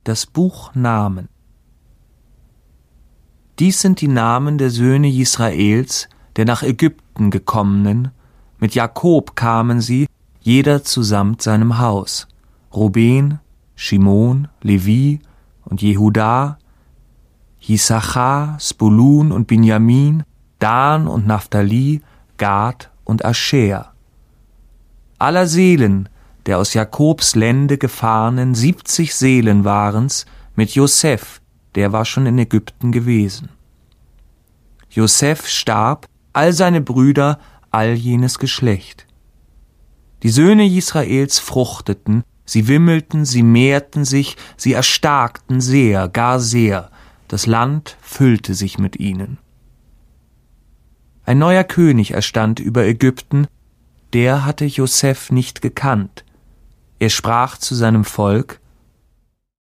das Buch Namen. Dies sind die Namen der Söhne Israels, der nach Ägypten gekommenen. Mit Jakob kamen sie, jeder zusamt seinem Haus. Ruben, Schimon, Levi und Jehuda, Jissachar, Spulun und Binjamin, Dan und Naphtali, Gad und Ascher. Aller Seelen, der aus Jakobs Lände gefahrenen, 70 Seelen waren's, mit Joseph, der war schon in Ägypten gewesen. Joseph starb, all seine Brüder, all jenes Geschlecht. Die Söhne Israels fruchteten, sie wimmelten, sie mehrten sich, sie erstarkten sehr, gar sehr, das Land füllte sich mit ihnen. Ein neuer König erstand über Ägypten, der hatte Joseph nicht gekannt. Er sprach zu seinem Volk: